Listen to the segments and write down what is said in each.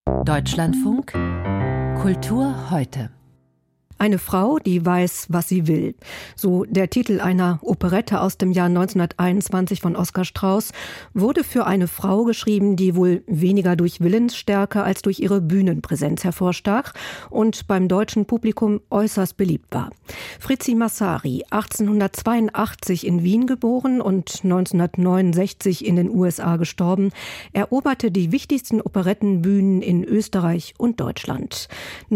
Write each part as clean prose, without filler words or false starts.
Deutschlandfunk Kultur heute. Eine Frau, die weiß, was sie will. So der Titel einer Operette aus dem Jahr 1921 von Oskar Strauß wurde für eine Frau geschrieben, die wohl weniger durch Willensstärke als durch ihre Bühnenpräsenz hervorstach und beim deutschen Publikum äußerst beliebt war. Fritzi Massary, 1882 in Wien geboren und 1969 in den USA gestorben, eroberte die wichtigsten Operettenbühnen in Österreich und Deutschland.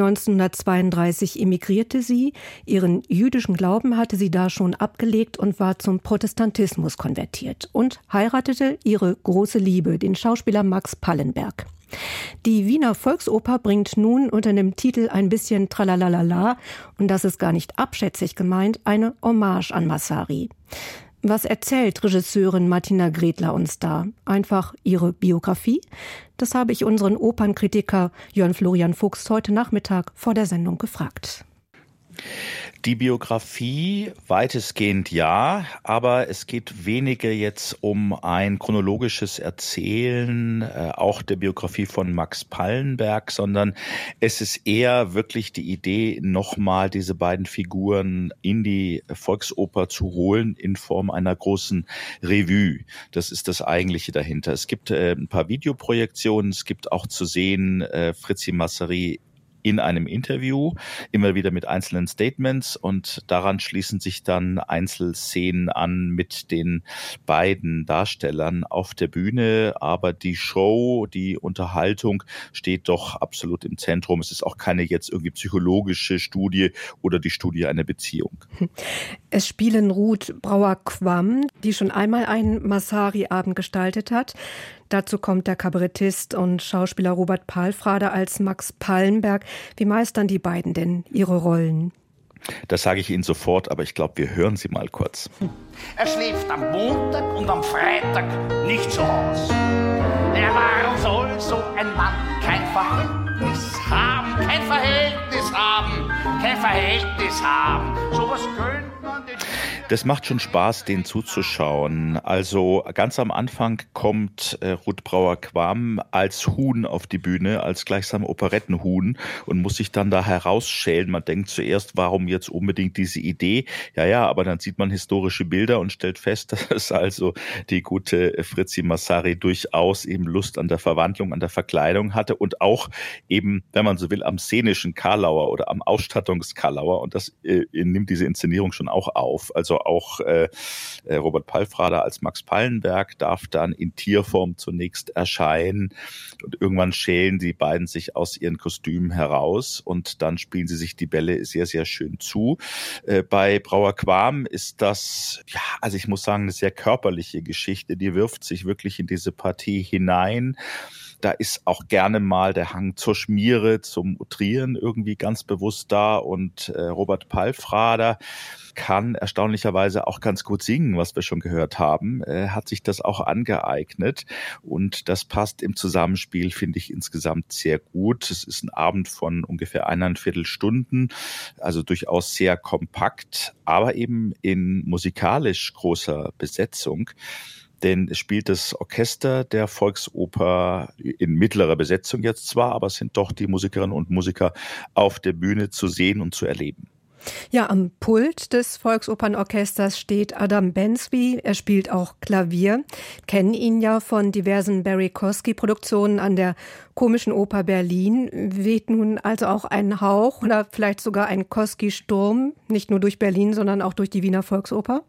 1932 emigrierte sie. Ihren jüdischen Glauben hatte sie da schon abgelegt und war zum Protestantismus konvertiert und heiratete ihre große Liebe, den Schauspieler Max Pallenberg. Die Wiener Volksoper bringt nun unter dem Titel ein bisschen Tralalalala, und das ist gar nicht abschätzig gemeint, eine Hommage an Massary. Was erzählt Regisseurin Martina Gretler uns da? Einfach ihre Biografie? Das habe ich unseren Opernkritiker Jörn Florian Fuchs heute Nachmittag vor der Sendung gefragt. Die Biografie weitestgehend ja, aber es geht weniger jetzt um ein chronologisches Erzählen, auch der Biografie von Max Pallenberg, sondern es ist eher wirklich die Idee, nochmal diese beiden Figuren in die Volksoper zu holen in Form einer großen Revue. Das ist das Eigentliche dahinter. Es gibt ein paar Videoprojektionen, es gibt auch zu sehen Fritzi Massary in einem Interview, immer wieder mit einzelnen Statements, und daran schließen sich dann Einzelszenen an mit den beiden Darstellern auf der Bühne. Aber die Show, die Unterhaltung steht doch absolut im Zentrum. Es ist auch keine jetzt irgendwie psychologische Studie oder die Studie einer Beziehung. Es spielen Ruth Brauer-Quam, die schon einmal einen Massary-Abend gestaltet hat. Dazu kommt der Kabarettist und Schauspieler Robert Palfrader als Max Pallenberg. Wie meistern die beiden denn ihre Rollen? Das sage ich Ihnen sofort, aber ich glaube, wir hören sie mal kurz. Er schläft am Montag und am Freitag nicht zu Hause. Warum soll so ein Mann kein Verhältnis haben? Kein Verhältnis haben, kein Verhältnis haben. Sowas könnte man den... Das macht schon Spaß, denen zuzuschauen. Also ganz am Anfang kommt Ruth Brauer-Quam als Huhn auf die Bühne, als gleichsam Operettenhuhn, und muss sich dann da herausschälen. Man denkt zuerst, warum jetzt unbedingt diese Idee? Ja, aber dann sieht man historische Bilder und stellt fest, dass also die gute Fritzi Massary durchaus eben Lust an der Verwandlung, an der Verkleidung hatte und auch eben, wenn man so will, am szenischen Karlauer oder am Ausstattungskarlauer, und das nimmt diese Inszenierung schon auch auf. Also auch Robert Palfrader als Max Pallenberg darf dann in Tierform zunächst erscheinen, und irgendwann schälen die beiden sich aus ihren Kostümen heraus und dann spielen sie sich die Bälle sehr, sehr schön zu. Bei Brauer-Quam ist das, ja, also ich muss sagen, eine sehr körperliche Geschichte, die wirft sich wirklich in diese Partie hinein. Da ist auch gerne mal der Hang zur Schmiere, zum Utrieren irgendwie ganz bewusst da, und Robert Palfrader kann erstaunlicherweise auch ganz gut singen, was wir schon gehört haben. Er hat sich das auch angeeignet, und das passt im Zusammenspiel, finde ich, insgesamt sehr gut. Es ist ein Abend von ungefähr 1,25 Stunden, also durchaus sehr kompakt, aber eben in musikalisch großer Besetzung. Denn es spielt das Orchester der Volksoper in mittlerer Besetzung jetzt zwar, aber es sind doch die Musikerinnen und Musiker auf der Bühne zu sehen und zu erleben. Ja, am Pult des Volksopernorchesters steht Adam Bensby. Er spielt auch Klavier. Kennen ihn ja von diversen Barry Kosky-Produktionen an der Komischen Oper Berlin. Weht nun also auch ein Hauch oder vielleicht sogar ein Kosky-Sturm, nicht nur durch Berlin, sondern auch durch die Wiener Volksoper?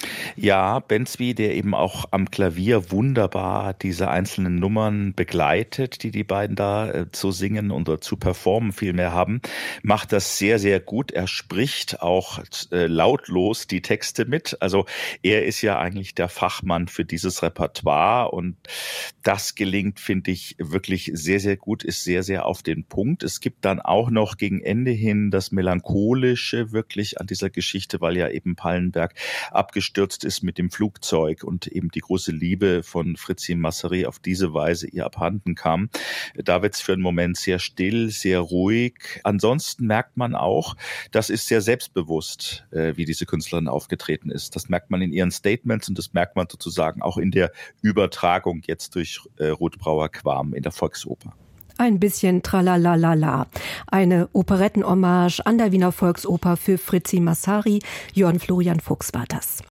Ja, Bensby, der eben auch am Klavier wunderbar diese einzelnen Nummern begleitet, die beiden da zu singen oder zu performen vielmehr haben, macht das sehr, sehr gut. Er spricht auch lautlos die Texte mit. Also er ist ja eigentlich der Fachmann für dieses Repertoire, und das gelingt, finde ich, wirklich sehr, sehr gut, ist sehr, sehr auf den Punkt. Es gibt dann auch noch gegen Ende hin das Melancholische wirklich an dieser Geschichte, weil ja eben Pallenberg abgestürzt ist mit dem Flugzeug und eben die große Liebe von Fritzi Massary auf diese Weise ihr abhanden kam. Da wird es für einen Moment sehr still, sehr ruhig. Ansonsten merkt man auch, das ist sehr selbstbewusst, wie diese Künstlerin aufgetreten ist. Das merkt man in ihren Statements, und das merkt man sozusagen auch in der Übertragung jetzt durch Ruth Brauer-Quam in der Volksoper. Ein bisschen Tralalala. Eine Operettenhommage an der Wiener Volksoper für Fritzi Massary. Jörn Florian Fuchs war das.